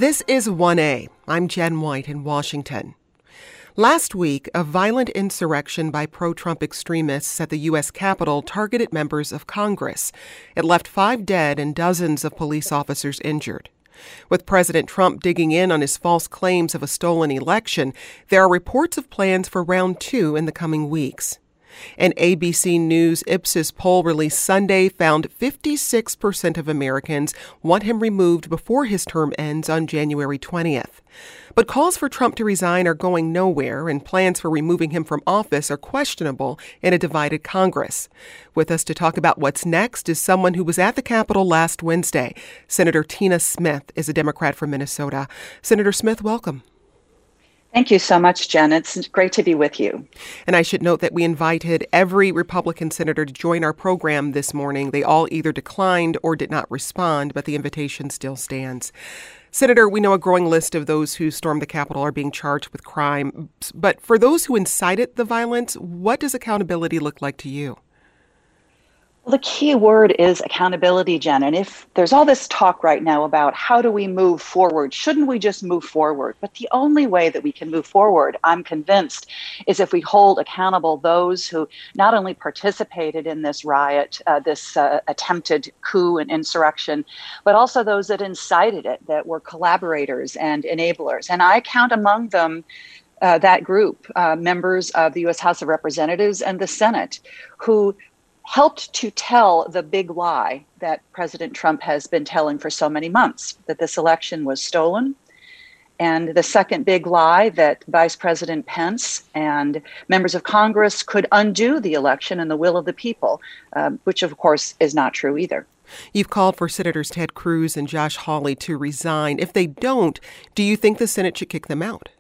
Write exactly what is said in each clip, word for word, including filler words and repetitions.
This is one A. I'm Jen White in Washington. Last week, a violent insurrection by pro-Trump extremists at the U S Capitol targeted members of Congress. It left five dead and dozens of police officers injured. With President Trump digging in on his false claims of a stolen election, there are reports of plans for round two in the coming weeks. An A B C News Ipsos poll released Sunday found fifty-six percent of Americans want him removed before his term ends on January twentieth. But calls for Trump to resign are going nowhere, and plans for removing him from office are questionable in a divided Congress. With us to talk about what's next is someone who was at the Capitol last Wednesday. Senator Tina Smith is a Democrat from Minnesota. Senator Smith, welcome. Thank you so much, Jen. It's great to be with you. And I should note that we invited every Republican senator to join our program this morning. They all either declined or did not respond, but the invitation still stands. Senator, we know a growing list of those who stormed the Capitol are being charged with crime. But for those who incited the violence, what does accountability look like to you? Well, the key word is accountability, Jen. And if there's all this talk right now about how do we move forward, shouldn't we just move forward? But the only way that we can move forward, I'm convinced, is if we hold accountable those who not only participated in this riot, uh, this uh, attempted coup and insurrection, but also those that incited it, that were collaborators and enablers. And I count among them uh, that group, uh, members of the U S House of Representatives and the Senate, who helped to tell the big lie that President Trump has been telling for so many months, that this election was stolen. And the second big lie, that Vice President Pence and members of Congress could undo the election and the will of the people, um, which of course is not true either. You've called for Senators Ted Cruz and Josh Hawley to resign. If they don't, do you think the Senate should kick them out?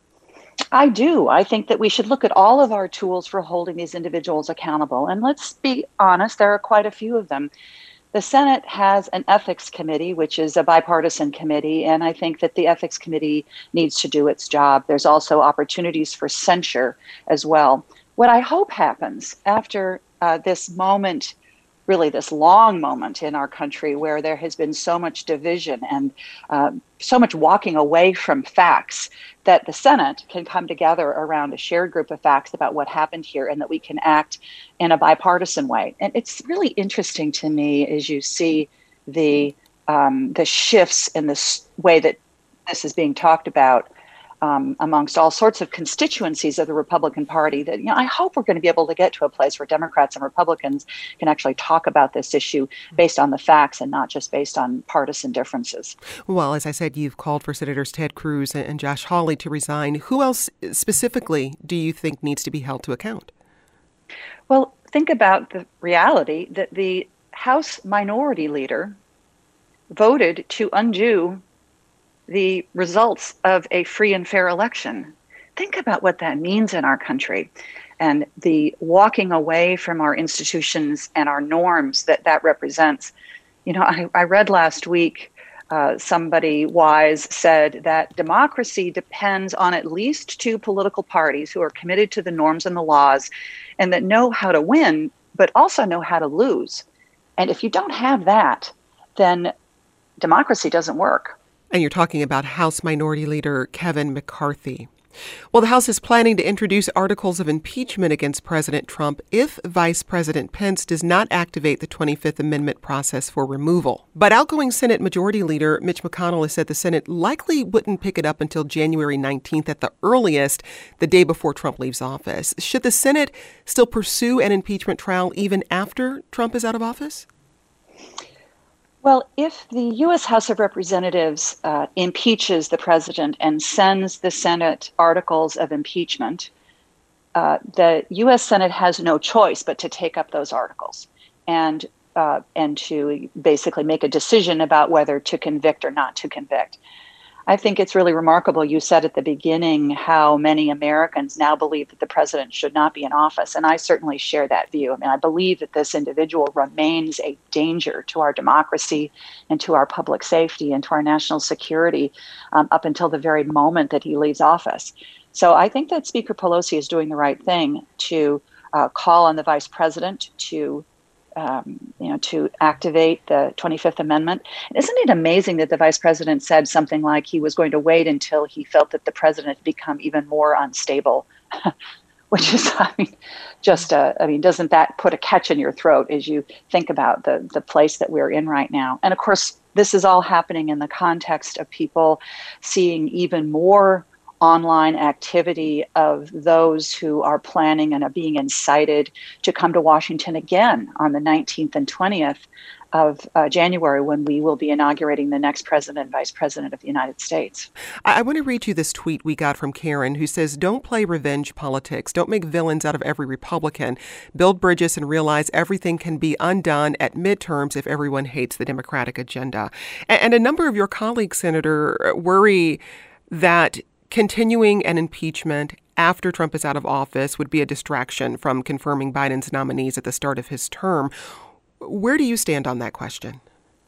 I do. I think that we should look at all of our tools for holding these individuals accountable. And let's be honest, there are quite a few of them. The Senate has an ethics committee, which is a bipartisan committee, and I think that the ethics committee needs to do its job. There's also opportunities for censure as well. What I hope happens after uh, this moment, really this long moment in our country where there has been so much division and uh, so much walking away from facts, that the Senate can come together around a shared group of facts about what happened here and that we can act in a bipartisan way. And it's really interesting to me as you see the um, the shifts in this way that this is being talked about Um, amongst all sorts of constituencies of the Republican Party, that, you know, I hope we're going to be able to get to a place where Democrats and Republicans can actually talk about this issue based on the facts and not just based on partisan differences. Well, as I said, you've called for Senators Ted Cruz and Josh Hawley to resign. Who else specifically do you think needs to be held to account? Well, think about the reality that the House Minority Leader voted to undo the results of a free and fair election. Think about what that means in our country and the walking away from our institutions and our norms that that represents. You know, I, I read last week uh, somebody wise said that democracy depends on at least two political parties who are committed to the norms and the laws and that know how to win, but also know how to lose. And if you don't have that, then democracy doesn't work. And you're talking about House Minority Leader Kevin McCarthy. Well, the House is planning to introduce articles of impeachment against President Trump if Vice President Pence does not activate the twenty-fifth Amendment process for removal. But outgoing Senate Majority Leader Mitch McConnell has said the Senate likely wouldn't pick it up until January nineteenth at the earliest, the day before Trump leaves office. Should the Senate still pursue an impeachment trial even after Trump is out of office? Well, if the U S House of Representatives uh, impeaches the president and sends the Senate articles of impeachment, uh, the U S Senate has no choice but to take up those articles and uh, and to basically make a decision about whether to convict or not to convict. I think it's really remarkable. You said at the beginning how many Americans now believe that the president should not be in office. And I certainly share that view. I mean, I believe that this individual remains a danger to our democracy and to our public safety and to our national security um, up until the very moment that he leaves office. So I think that Speaker Pelosi is doing the right thing to uh, call on the vice president to um, you know, to activate the twenty-fifth Amendment. Isn't it amazing that the vice president said something like he was going to wait until he felt that the president had become even more unstable? Which is, I mean, just, uh, I mean, doesn't that put a catch in your throat as you think about the, the place that we're in right now? And of course, this is all happening in the context of people seeing even more online activity of those who are planning and are being incited to come to Washington again on the nineteenth and twentieth of uh, January, when we will be inaugurating the next president and vice president of the United States. I, I want to read you this tweet we got from Karen, who says, "Don't play revenge politics. Don't make villains out of every Republican. Build bridges and realize everything can be undone at midterms if everyone hates the Democratic agenda." And, and a number of your colleagues, Senator, worry that continuing an impeachment after Trump is out of office would be a distraction from confirming Biden's nominees at the start of his term. Where do you stand on that question?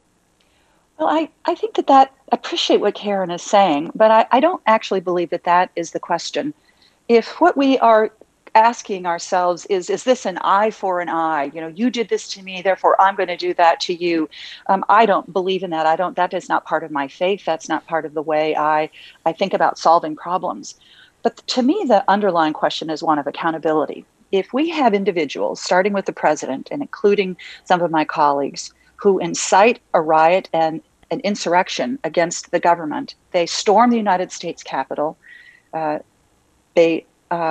Well, I, I think that that, I appreciate what Karen is saying, but I, I don't actually believe that that is the question. If what we are asking ourselves is, is this an eye for an eye? You know, you did this to me, therefore I'm going to do that to you. Um, I don't believe in that. I don't, that is not part of my faith. That's not part of the way I, I think about solving problems. But to me, the underlying question is one of accountability. If we have individuals, starting with the president and including some of my colleagues, who incite a riot and an insurrection against the government, they storm the United States Capitol, uh, they uh,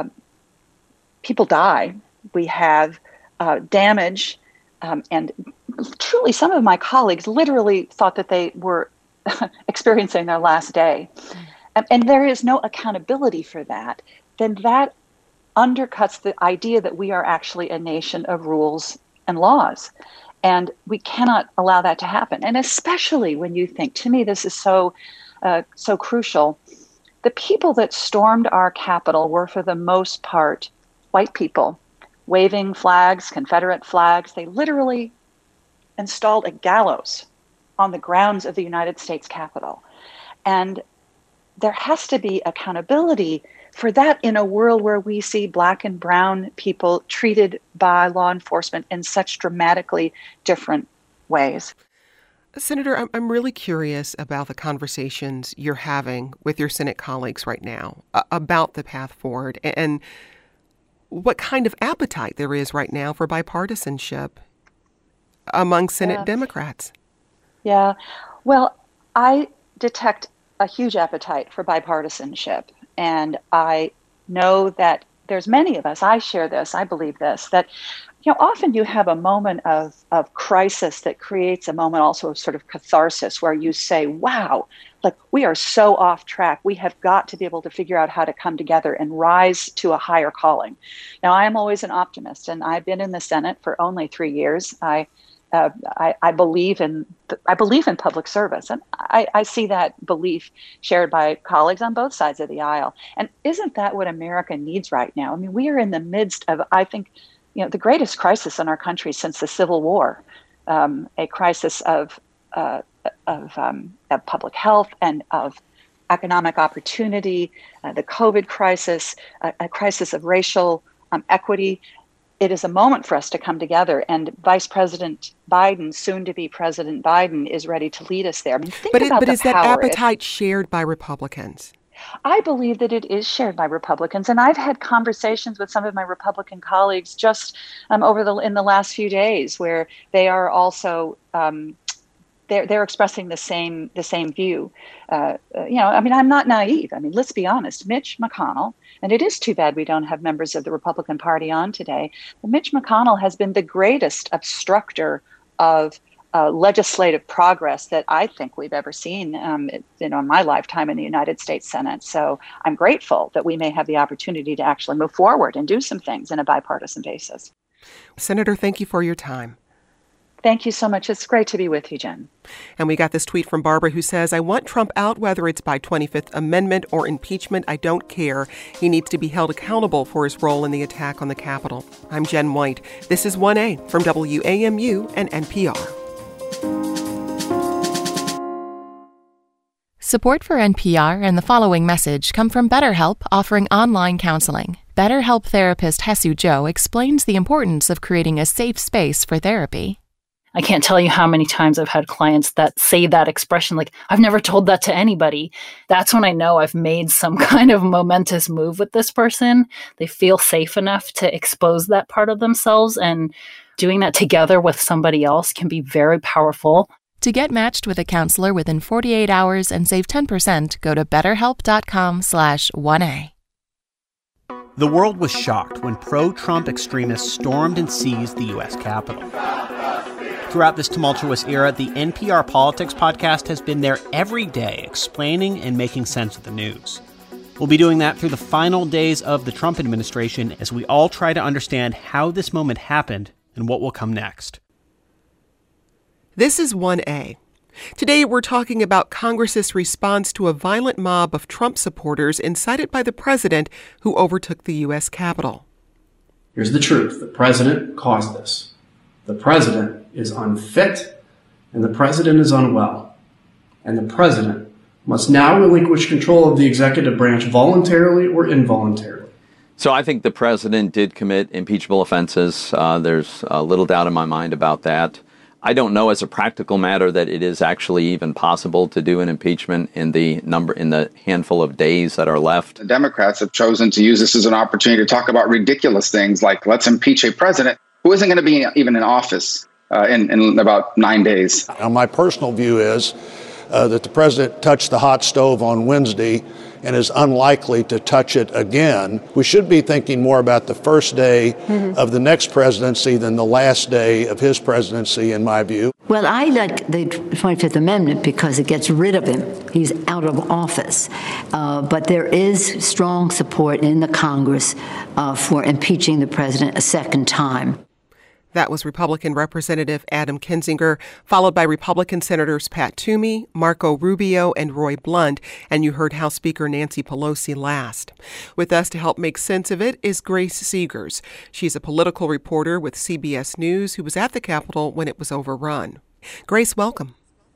people die, we have uh, damage, um, and truly some of my colleagues literally thought that they were experiencing their last day. Mm. And, and there is no accountability for that, then that undercuts the idea that we are actually a nation of rules and laws. And we cannot allow that to happen. And especially when you think, to me, this is so, uh, so crucial. The people that stormed our Capitol were, for the most part, white people, waving flags, Confederate flags. They literally installed a gallows on the grounds of the United States Capitol. And there has to be accountability for that in a world where we see Black and brown people treated by law enforcement in such dramatically different ways. Senator, I'm I'm really curious about the conversations you're having with your Senate colleagues right now uh, about the path forward and what kind of appetite there is right now for bipartisanship among Senate yeah. Democrats. Yeah. Well, I detect a huge appetite for bipartisanship. And I know that there's many of us, I share this, I believe this, that, you know, often you have a moment of, of crisis that creates a moment also of sort of catharsis where you say, wow, like we are so off track. We have got to be able to figure out how to come together and rise to a higher calling. Now, I am always an optimist, and I've been in the Senate for only three years. I Uh, I, I believe in I believe in public service, and I, I see that belief shared by colleagues on both sides of the aisle. And isn't that what America needs right now? I mean, we are in the midst of, I think, you know, the greatest crisis in our country since the Civil War, um, a crisis of uh, of, um, of public health and of economic opportunity, uh, the COVID crisis, a, a crisis of racial um, equity. It is a moment for us to come together, and Vice President Biden, soon to be President Biden, is ready to lead us there. I mean, think but it, about but the is that power. appetite shared by Republicans? I believe that it is shared by Republicans, and I've had conversations with some of my Republican colleagues just um, over the in the last few days, where they are also um, they're they're expressing the same the same view. Uh, you know, I mean, I'm not naive. I mean, let's be honest. Mitch McConnell. And it is too bad we don't have members of the Republican Party on today. But Mitch McConnell has been the greatest obstructor of uh, legislative progress that I think we've ever seen um, you know, in my lifetime in the United States Senate. So I'm grateful that we may have the opportunity to actually move forward and do some things in a bipartisan basis. Senator, thank you for your time. Thank you so much. It's great to be with you, Jen. And we got this tweet from Barbara who says, I want Trump out, whether it's by twenty-fifth Amendment or impeachment. I don't care. He needs to be held accountable for his role in the attack on the Capitol. I'm Jen White. This is one A from W A M U and N P R. Support for N P R and the following message come from BetterHelp, offering online counseling. BetterHelp therapist Hesu Joe explains the importance of creating a safe space for therapy. I can't tell you how many times I've had clients that say that expression, like, I've never told that to anybody. That's when I know I've made some kind of momentous move with this person. They feel safe enough to expose that part of themselves, and doing that together with somebody else can be very powerful. To get matched with a counselor within forty-eight hours and save ten percent, go to betterhelp.com slash 1A. The world was shocked when pro-Trump extremists stormed and seized the U S Capitol. Throughout this tumultuous era, the N P R Politics podcast has been there every day explaining and making sense of the news. We'll be doing that through the final days of the Trump administration as we all try to understand how this moment happened and what will come next. This is one A. Today, we're talking about Congress's response to a violent mob of Trump supporters incited by the president who overtook the U S Capitol. Here's the truth. The president caused this. The president is unfit, and the president is unwell. And the president must now relinquish control of the executive branch voluntarily or involuntarily. So I think the president did commit impeachable offenses. Uh, there's uh, little doubt in my mind about that. I don't know as a practical matter that it is actually even possible to do an impeachment in the number in the handful of days that are left. The Democrats have chosen to use this as an opportunity to talk about ridiculous things like let's impeach a president who isn't going to be even in office uh, in, in about nine days. Now, my personal view is uh, that the president touched the hot stove on Wednesday and is unlikely to touch it again. We should be thinking more about the first day mm-hmm. of the next presidency than the last day of his presidency, in my view. Well, I like the twenty-fifth Amendment because it gets rid of him. He's out of office. Uh, but there is strong support in the Congress uh, for impeaching the president a second time. That was Republican Representative Adam Kinzinger, followed by Republican Senators Pat Toomey, Marco Rubio, and Roy Blunt, and you heard House Speaker Nancy Pelosi last. With us to help make sense of it is Grace Seegers. She's a political reporter with C B S News who was at the Capitol when it was overrun. Grace, welcome.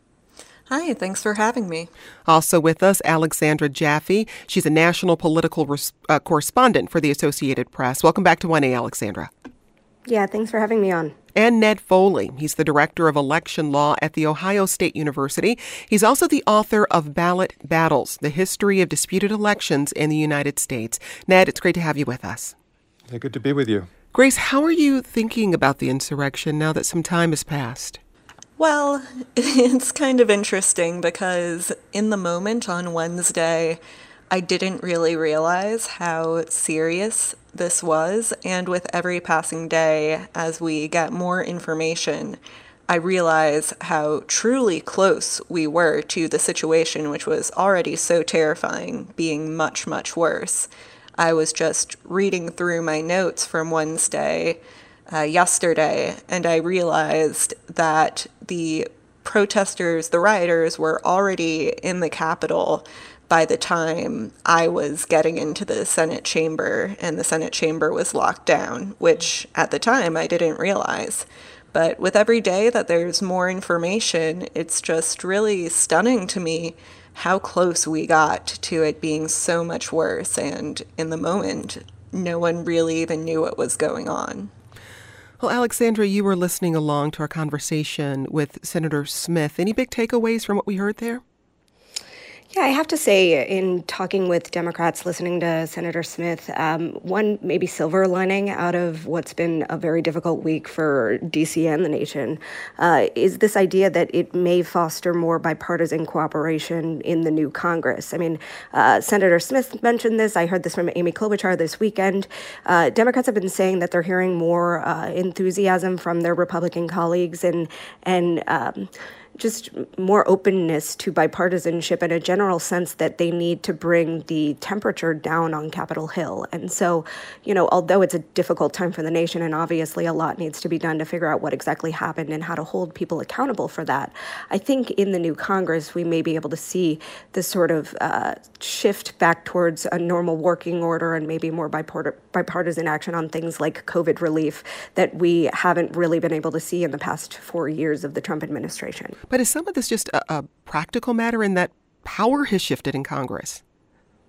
Hi, thanks for having me. Also with us, Alexandra Jaffe. She's a national political res- uh, correspondent for the Associated Press. Welcome back to one A, Alexandra. Yeah, thanks for having me on. And Ned Foley. He's the director of election law at The Ohio State University. He's also the author of Ballot Battles, The History of Disputed Elections in the United States. Ned, it's great to have you with us. Yeah, good to be with you. Grace, how are you thinking about the insurrection now that some time has passed? Well, it's kind of interesting because in the moment on Wednesday, I didn't really realize how serious this was, and with every passing day, as we get more information, I realize how truly close we were to the situation, which was already so terrifying, being much, much worse. I was just reading through my notes from Wednesday, uh, yesterday, and I realized that the protesters, the rioters, were already in the Capitol by the time I was getting into the Senate chamber, and the Senate chamber was locked down, which at the time I didn't realize. But with every day that there's more information, it's just really stunning to me how close we got to it being so much worse. And in the moment, no one really even knew what was going on. Well, Alexandra, you were listening along to our conversation with Senator Smith. Any big takeaways from what we heard there? Yeah, I have to say, in talking with Democrats, listening to Senator Smith, um, one maybe silver lining out of what's been a very difficult week for D C and the nation uh, is this idea that it may foster more bipartisan cooperation in the new Congress. I mean, uh, Senator Smith mentioned this. I heard this from Amy Klobuchar this weekend. Uh, Democrats have been saying that they're hearing more uh, enthusiasm from their Republican colleagues and and um, just more openness to bipartisanship and a general sense that they need to bring the temperature down on Capitol Hill. And so, you know, although it's a difficult time for the nation and obviously a lot needs to be done to figure out what exactly happened and how to hold people accountable for that, I think in the new Congress, we may be able to see this sort of uh, shift back towards a normal working order and maybe more bipart- bipartisan action on things like COVID relief that we haven't really been able to see in the past four years of the Trump administration. But is some of this just a, a practical matter in that power has shifted in Congress?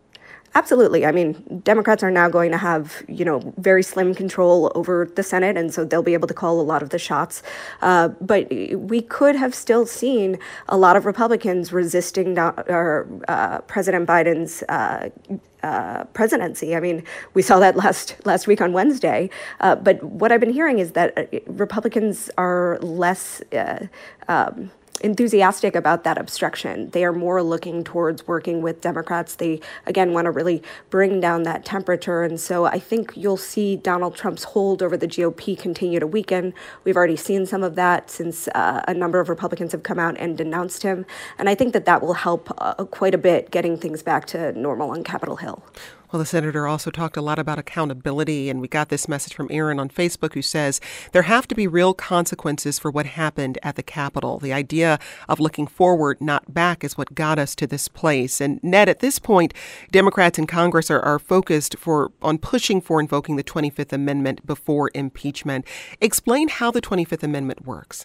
Absolutely. I mean, Democrats are now going to have, you know, very slim control over the Senate, and so they'll be able to call a lot of the shots. Uh, but we could have still seen a lot of Republicans resisting do- or, uh, President Biden's uh, uh, presidency. I mean, we saw that last last week on Wednesday. Uh, but what I've been hearing is that Republicans are less Uh, um, enthusiastic about that obstruction. They are more looking towards working with Democrats. They, again, want to really bring down that temperature. And so I think you'll see Donald Trump's hold over the G O P continue to weaken. We've already seen some of that since uh, a number of Republicans have come out and denounced him. And I think that that will help uh, quite a bit getting things back to normal on Capitol Hill. Well, the senator also talked a lot about accountability, and we got this message from Aaron on Facebook who says there have to be real consequences for what happened at the Capitol. The idea of looking forward, not back, is what got us to this place. And Ned, at this point, Democrats in Congress are, are focused for on pushing for invoking the twenty-fifth Amendment before impeachment. Explain how the twenty-fifth Amendment works.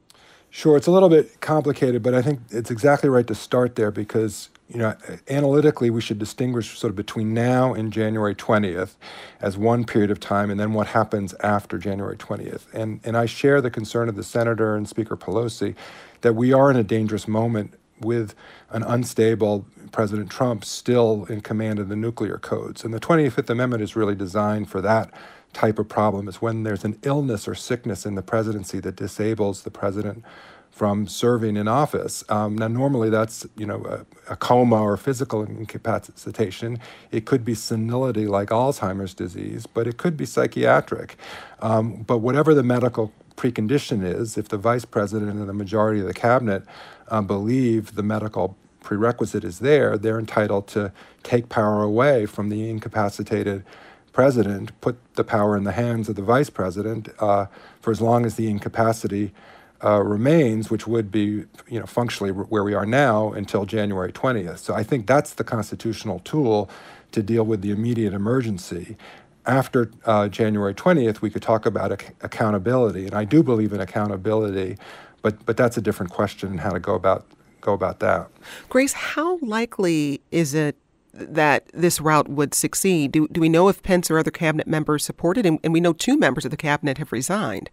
Sure. It's a little bit complicated, but I think it's exactly right to start there because, you know, analytically, we should distinguish sort of between now and January twentieth as one period of time and then what happens after January twentieth. And, and I share the concern of the senator and Speaker Pelosi that we are in a dangerous moment with an unstable President Trump still in command of the nuclear codes. And the twenty-fifth Amendment is really designed for that type of problem. Is when there's an illness or sickness in the presidency that disables the president from serving in office. Um, now, normally that's, you know, a, a coma or physical incapacitation. It could be senility like Alzheimer's disease, but it could be psychiatric. Um, but whatever the medical precondition is, if the vice president and the majority of the cabinet uh, believe the medical prerequisite is there, they're entitled to take power away from the incapacitated president, put the power in the hands of the vice president uh, for as long as the incapacity uh, remains, which would be, you know, functionally where we are now until January twentieth. So I think that's the constitutional tool to deal with the immediate emergency. After uh, January twentieth, we could talk about ac- accountability, and I do believe in accountability, but but that's a different question and how to go about go about that. Grace, how likely is it that this route would succeed? Do, do we know if Pence or other cabinet members support it? And, and we know two members of the cabinet have resigned.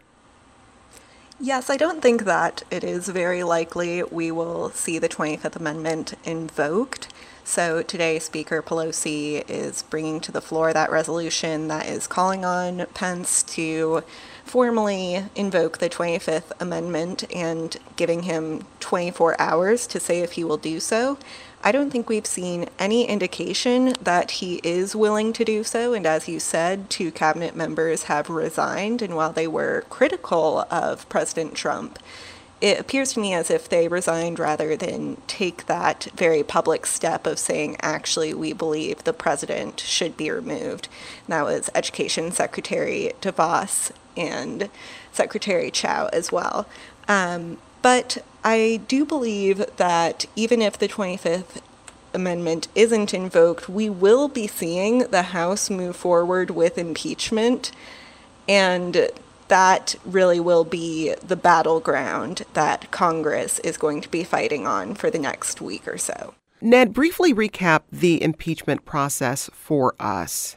Yes, I don't think that it is very likely we will see the twenty-fifth Amendment invoked. So today, Speaker Pelosi is bringing to the floor that resolution that is calling on Pence to formally invoke the twenty-fifth Amendment and giving him twenty-four hours to say if he will do so. I don't think we've seen any indication that he is willing to do so. And as you said, two cabinet members have resigned. And while they were critical of President Trump, it appears to me as if they resigned rather than take that very public step of saying, actually, we believe the president should be removed. And that was Education Secretary DeVos and Secretary Chao as well. Um, But I do believe that even if the twenty-fifth Amendment isn't invoked, we will be seeing the House move forward with impeachment, and that really will be the battleground that Congress is going to be fighting on for the next week or so. Ned, briefly recap the impeachment process for us.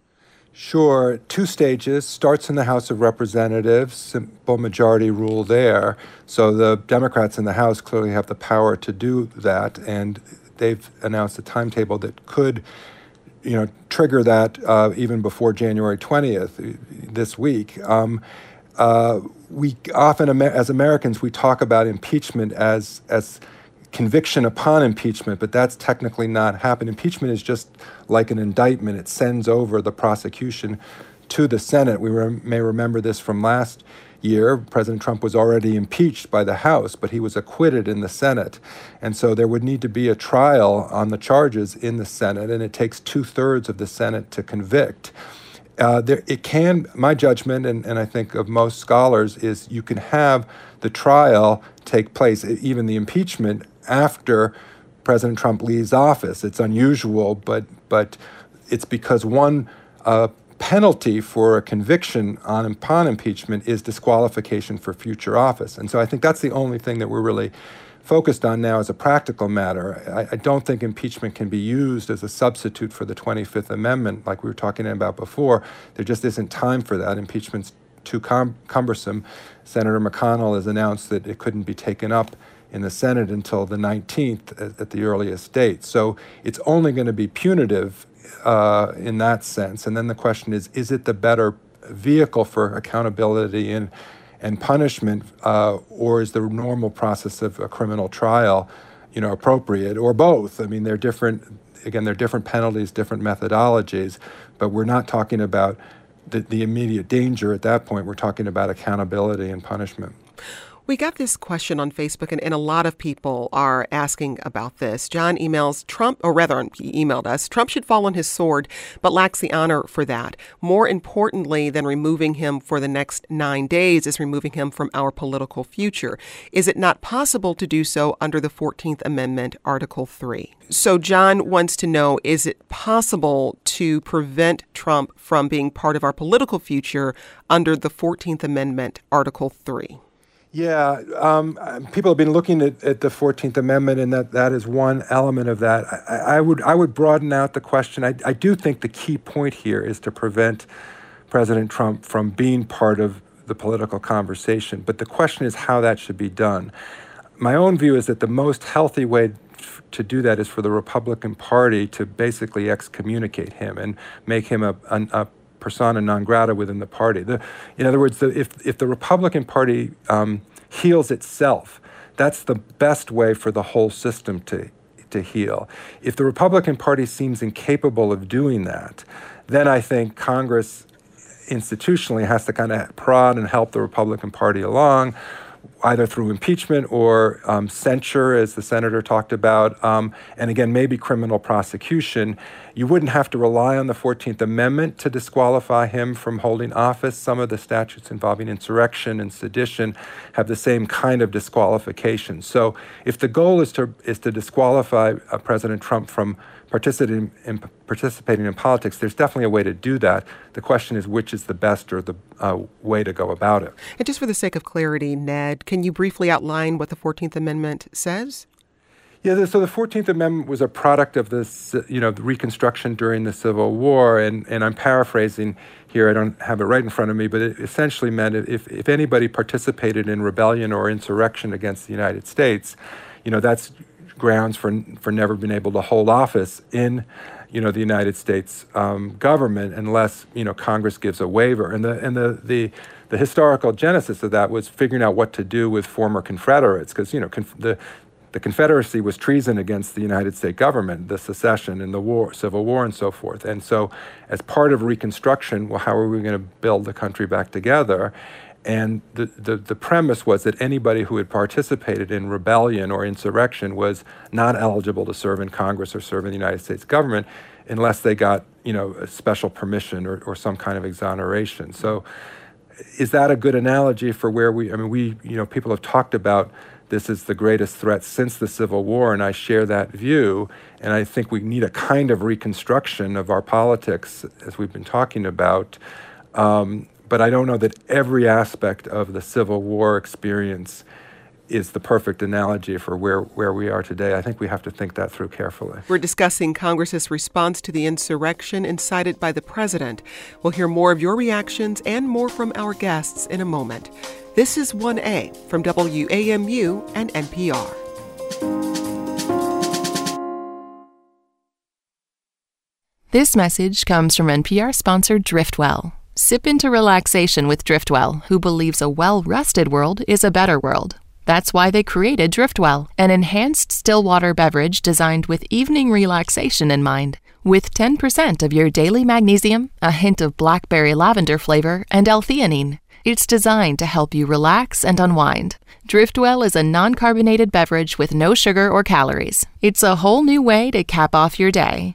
Sure. Two stages. Starts in the House of Representatives, simple majority rule there. So the Democrats in the House clearly have the power to do that, and they've announced a timetable that could, you know, trigger that uh, even before January twentieth this week. Um, uh, we often, as Americans, we talk about impeachment as as conviction upon impeachment, but that's technically not happened. Impeachment is just like an indictment. It sends over the prosecution to the Senate. We re- may remember this from last year. President Trump was already impeached by the House, but he was acquitted in the Senate. And so there would need to be a trial on the charges in the Senate, and it takes two-thirds of the Senate to convict. Uh, there, it can, my judgment, and, and I think of most scholars, is you can have the trial take place, even the impeachment, after President Trump leaves office. It's unusual, but but it's because one uh, penalty for a conviction on upon impeachment is disqualification for future office. And so I think that's the only thing that we're really focused on now as a practical matter. I, I don't think impeachment can be used as a substitute for the twenty-fifth Amendment like we were talking about before. There just isn't time for that. Impeachment's too cum- cumbersome. Senator McConnell has announced that it couldn't be taken up in the Senate until the nineteenth at, at the earliest date. So it's only going to be punitive uh, in that sense. And then the question is, is it the better vehicle for accountability and and punishment, uh, or is the normal process of a criminal trial, you know, appropriate, or both? I mean, they're different. Again, they're different penalties, different methodologies, but we're not talking about the, the immediate danger at that point. We're talking about accountability and punishment. We got this question on Facebook, and, and a lot of people are asking about this. John emails Trump, or rather, he emailed us, Trump should fall on his sword, but lacks the honor for that. More importantly than removing him for the next nine days is removing him from our political future. Is it not possible to do so under the fourteenth Amendment, Article three? So John wants to know, is it possible to prevent Trump from being part of our political future under the fourteenth Amendment, Article three? Yeah, um, people have been looking at, at the fourteenth Amendment, and that, that is one element of that. I, I would I would broaden out the question. I, I do think the key point here is to prevent President Trump from being part of the political conversation. But the question is how that should be done. My own view is that the most healthy way to do that is for the Republican Party to basically excommunicate him and make him a, a, a persona non grata within the party. The, in other words, the, if if the Republican Party um, heals itself, that's the best way for the whole system to to heal. If the Republican Party seems incapable of doing that, then I think Congress institutionally has to kind of prod and help the Republican Party along, either through impeachment or um, censure, as the senator talked about, um, and again, maybe criminal prosecution. You wouldn't have to rely on the fourteenth Amendment to disqualify him from holding office. Some of the statutes involving insurrection and sedition have the same kind of disqualification. So if the goal is to is to disqualify uh, President Trump from participating in, participating in politics, there's definitely a way to do that. The question is which is the best or the uh, way to go about it. And just for the sake of clarity, Ned, can you briefly outline what the fourteenth Amendment says? Yeah, so the fourteenth Amendment was a product of this, you know, the Reconstruction during the Civil War, and, and I'm paraphrasing here, I don't have it right in front of me, but it essentially meant if, if anybody participated in rebellion or insurrection against the United States, you know, that's grounds for for never being able to hold office in, you know, the United States um, government unless, you know, Congress gives a waiver. And the and the the the historical genesis of that was figuring out what to do with former Confederates, because, you know, conf- the the Confederacy was treason against the United States government, the secession and the war, Civil War and so forth. And so as part of Reconstruction, well, how are we going to build the country back together? And the, the, the premise was that anybody who had participated in rebellion or insurrection was not eligible to serve in Congress or serve in the United States government unless they got, you know, a special permission or, or some kind of exoneration. So is that a good analogy for where we, I mean, we, you know, people have talked about this is the greatest threat since the Civil War, and I share that view. And I think we need a kind of reconstruction of our politics, as we've been talking about. Um, but I don't know that every aspect of the Civil War experience is the perfect analogy for where, where we are today. I think we have to think that through carefully. We're discussing Congress's response to the insurrection incited by the president. We'll hear more of your reactions and more from our guests in a moment. This is one A from W A M U and N P R. This message comes from N P R sponsor Driftwell. Sip into relaxation with Driftwell, who believes a well-rested world is a better world. That's why they created Driftwell, an enhanced still water beverage designed with evening relaxation in mind. With ten percent of your daily magnesium, a hint of blackberry lavender flavor, and L-theanine. It's designed to help you relax and unwind. Driftwell is a non-carbonated beverage with no sugar or calories. It's a whole new way to cap off your day.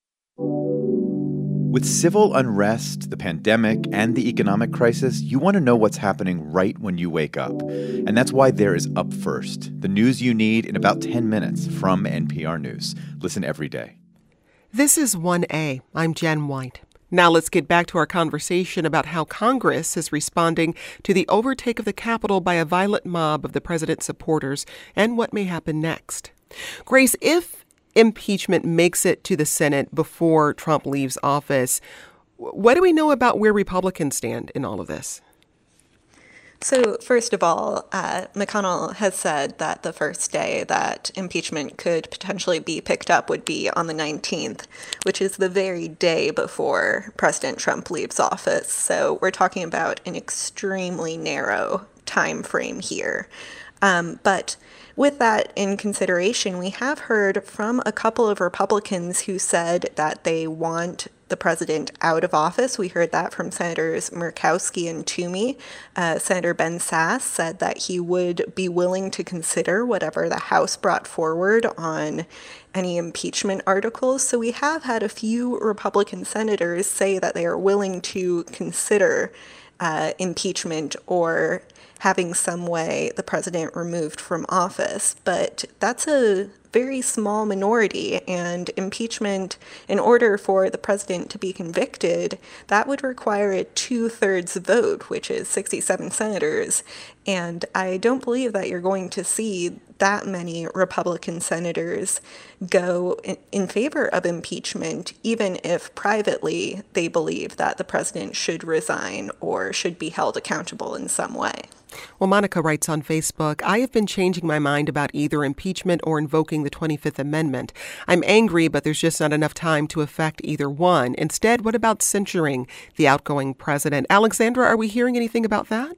With civil unrest, the pandemic, and the economic crisis, you want to know what's happening right when you wake up. And that's why there is Up First, the news you need in about ten minutes from N P R News. Listen every day. This is one A. I'm Jen White. Now let's get back to our conversation about how Congress is responding to the overtake of the Capitol by a violent mob of the president's supporters and what may happen next. Grace, if impeachment makes it to the Senate before Trump leaves office, what do we know about where Republicans stand in all of this? So first of all, uh, McConnell has said that the first day that impeachment could potentially be picked up would be on the nineteenth, which is the very day before President Trump leaves office. So we're talking about an extremely narrow time frame here. Um, but with that in consideration, we have heard from a couple of Republicans who said that they want the president out of office. We heard that from Senators Murkowski and Toomey. Uh, Senator Ben Sasse said that he would be willing to consider whatever the House brought forward on any impeachment articles. So we have had a few Republican senators say that they are willing to consider uh, impeachment or having some way the president removed from office. But that's a very small minority, and impeachment, in order for the president to be convicted, that would require a two-thirds vote, which is sixty-seven senators. And I don't believe that you're going to see that many Republican senators go in, in favor of impeachment, even if privately they believe that the president should resign or should be held accountable in some way. Well, Monica writes on Facebook, I have been changing my mind about either impeachment or invoking the twenty-fifth Amendment. I'm angry, but there's just not enough time to effect either one. Instead, what about censuring the outgoing president? Alexandra, are we hearing anything about that?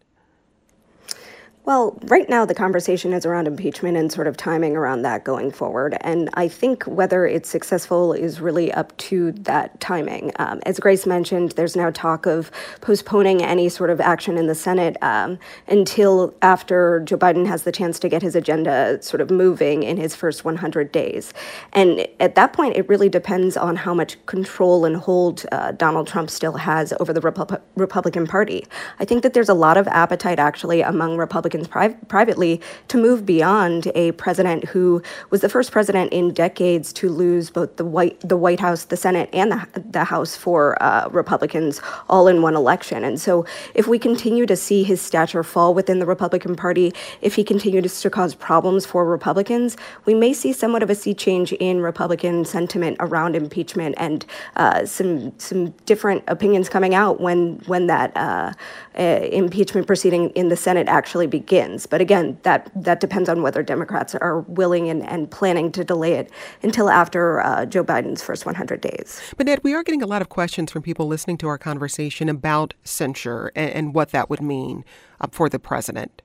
Well, right now the conversation is around impeachment and sort of timing around that going forward. And I think whether it's successful is really up to that timing. Um, as Grace mentioned, there's now talk of postponing any sort of action in the Senate um, until after Joe Biden has the chance to get his agenda sort of moving in his first one hundred days. And at that point, it really depends on how much control and hold uh, Donald Trump still has over the Repu- Republican Party. I think that there's a lot of appetite actually among Republicans Pri- privately to move beyond a president who was the first president in decades to lose both the White the White House, the Senate, and the, the House for uh, Republicans all in one election. And so if we continue to see his stature fall within the Republican Party, if he continues to cause problems for Republicans, we may see somewhat of a sea change in Republican sentiment around impeachment and uh, some some different opinions coming out when, when that uh, uh, impeachment proceeding in the Senate actually begins. Begins. But again, that that depends on whether Democrats are willing and, and planning to delay it until after uh, Joe Biden's first one hundred days. But Ned, we are getting a lot of questions from people listening to our conversation about censure and, and what that would mean uh, for the president.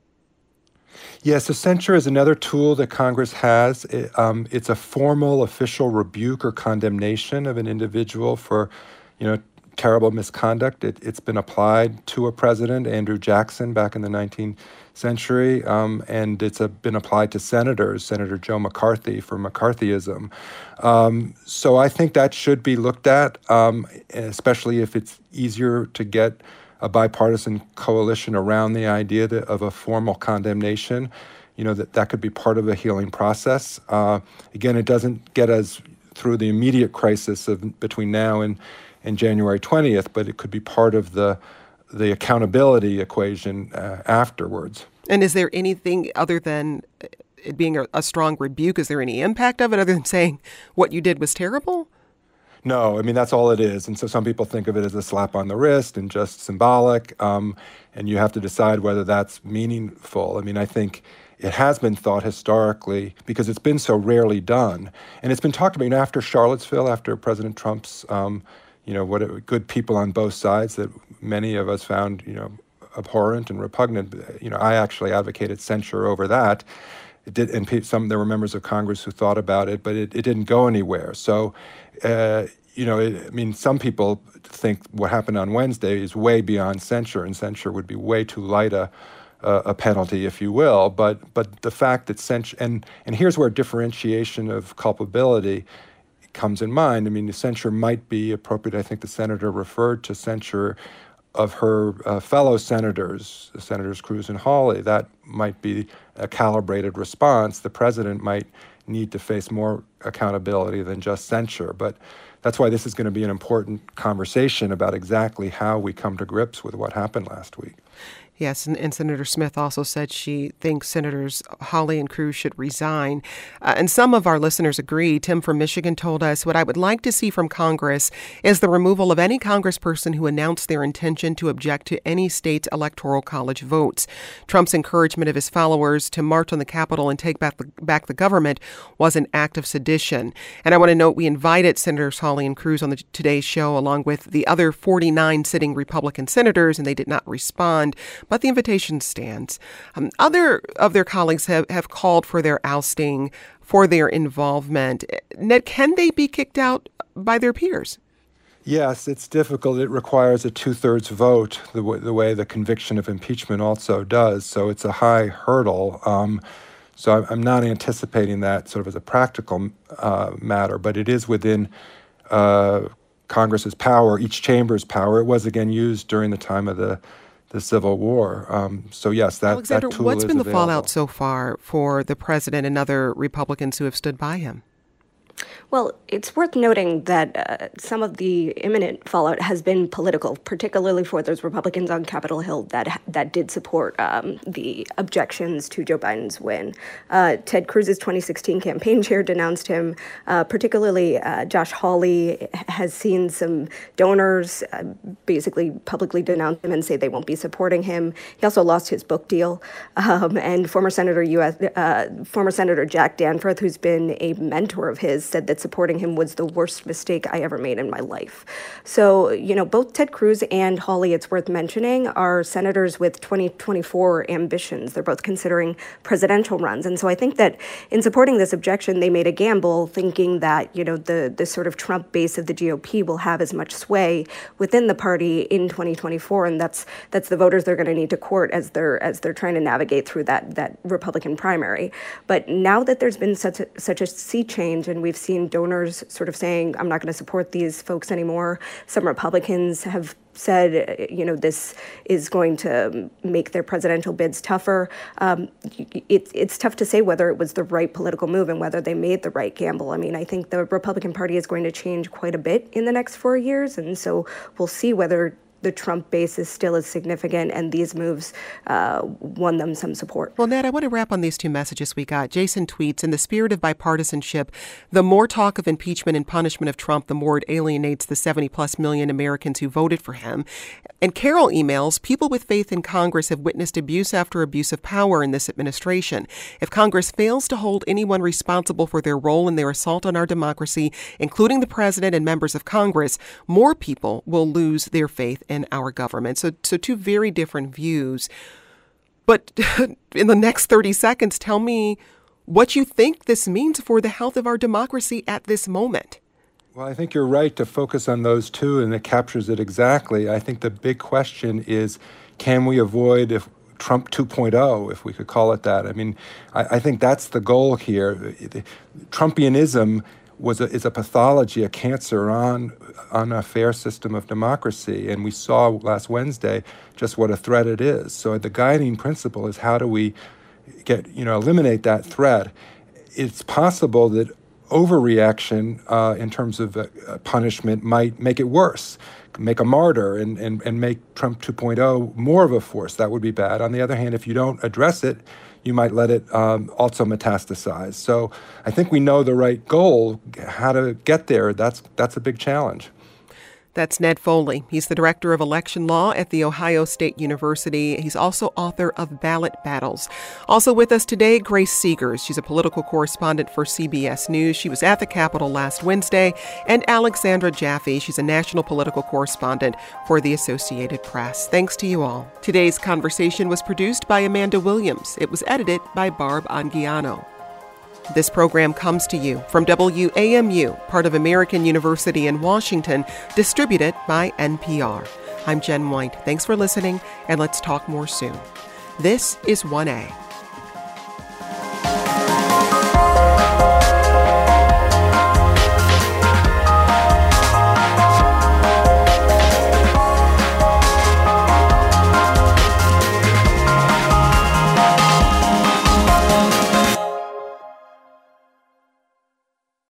Yeah, so censure is another tool that Congress has. It, um, it's a formal official rebuke or condemnation of an individual for, you know, terrible misconduct. It, it's been applied to a president, Andrew Jackson, back in the nineteenth century, um, and it's a, been applied to senators, Senator Joe McCarthy for McCarthyism. Um, so I think that should be looked at, um, especially if it's easier to get a bipartisan coalition around the idea that, of a formal condemnation. You know, that that could be part of a healing process. Uh, again, it doesn't get us through the immediate crisis of between now and and January twentieth, but it could be part of the the accountability equation uh, afterwards. And is there anything other than it being a, a strong rebuke? Is there any impact of it other than saying what you did was terrible? No, I mean, that's all it is. And so some people think of it as a slap on the wrist and just symbolic. Um, and you have to decide whether that's meaningful. I mean, I think it has been thought historically, because it's been so rarely done. And it's been talked about, you know, after Charlottesville, after President Trump's um, you know, what it, good people on both sides that many of us found, you know, abhorrent and repugnant. You know, I actually advocated censure over that. It did, and pe- some there were members of Congress who thought about it, but it, it didn't go anywhere. So, uh, you know, it, I mean, some people think what happened on Wednesday is way beyond censure, and censure would be way too light a uh, a penalty, if you will. But but the fact that censure, and and here's where differentiation of culpability comes in mind. I mean, the censure might be appropriate. I think the senator referred to censure of her uh, fellow senators, Senators Cruz and Hawley. That might be a calibrated response. The president might need to face more accountability than just censure. But that's why this is going to be an important conversation about exactly how we come to grips with what happened last week. Yes, and, and Senator Smith also said she thinks Senators Hawley and Cruz should resign. Uh, and some of our listeners agree. Tim from Michigan told us, what I would like to see from Congress is the removal of any congressperson who announced their intention to object to any state's electoral college votes. Trump's encouragement of his followers to march on the Capitol and take back the, back the government was an act of sedition. And I want to note we invited Senators Hawley and Cruz on the Today Show along with the other forty-nine sitting Republican senators, and they did not respond. But the invitation stands. Um, other of their colleagues have, have called for their ousting, for their involvement. Ned, can they be kicked out by their peers? Yes, it's difficult. It requires a two-thirds vote, the, w- the way the conviction of impeachment also does. So it's a high hurdle. Um, so I'm not anticipating that sort of as a practical uh, matter, but it is within uh, Congress's power, each chamber's power. It was, again, used during the time of the the Civil War. Um, so, yes, that, Alexander, that tool what's is been the available. fallout so far for the president and other Republicans who have stood by him? Well, it's worth noting that uh, some of the imminent fallout has been political, particularly for those Republicans on Capitol Hill that that did support um, the objections to Joe Biden's win. Uh, Ted Cruz's twenty sixteen campaign chair denounced him. Uh, particularly, uh, Josh Hawley has seen some donors uh, basically publicly denounce him and say they won't be supporting him. He also lost his book deal. Um, and former Senator U S Uh, former Senator Jack Danforth, who's been a mentor of his, said that supporting him was the worst mistake I ever made in my life. So, you know, both Ted Cruz and Hawley, it's worth mentioning, are senators with twenty twenty-four ambitions. They're both considering presidential runs. And so I think that in supporting this objection, they made a gamble thinking that, you know, the, the sort of Trump base of the G O P will have as much sway within the party in twenty twenty-four. And that's that's the voters they're going to need to court as they're as they're trying to navigate through that that Republican primary. But now that there's been such a, such a sea change, and we've seen donors sort of saying, I'm not going to support these folks anymore. Some Republicans have said, you know, this is going to make their presidential bids tougher. Um, it, it's tough to say whether it was the right political move and whether they made the right gamble. I mean, I think the Republican Party is going to change quite a bit in the next four years. And so we'll see whether the Trump base is still as significant, and these moves uh, won them some support. Well, Ned, I want to wrap on these two messages we got. Jason tweets, in the spirit of bipartisanship, the more talk of impeachment and punishment of Trump, the more it alienates the seventy plus million Americans who voted for him. And Carol emails, people with faith in Congress have witnessed abuse after abuse of power in this administration. If Congress fails to hold anyone responsible for their role in their assault on our democracy, including the president and members of Congress, more people will lose their faith in our government. So, so two very different views. But in the next thirty seconds, tell me what you think this means for the health of our democracy at this moment. Well, I think you're right to focus on those two, and it captures it exactly. I think the big question is, can we avoid if Trump two point oh, if we could call it that? I mean, I, I think that's the goal here. Trumpianism was a, is a pathology, a cancer on on a fair system of democracy, and we saw last Wednesday just what a threat it is. So the guiding principle is, how do we get you know eliminate that threat? It's possible that overreaction uh, in terms of uh, punishment might make it worse, make a martyr, and, and, and make Trump two point oh more of a force. That would be bad. On the other hand, if you don't address it, you might let it um, also metastasize. So I think we know the right goal. How to get there, that's that's a big challenge. That's Ned Foley. He's the director of election law at The Ohio State University. He's also author of Ballot Battles. Also with us today, Grace Seegers. She's a political correspondent for C B S News. She was at the Capitol last Wednesday. And Alexandra Jaffe. She's a national political correspondent for the Associated Press. Thanks to you all. Today's conversation was produced by Amanda Williams. It was edited by Barb Anguiano. This program comes to you from W A M U, part of American University in Washington, distributed by N P R. I'm Jen White. Thanks for listening, and let's talk more soon. This is one A.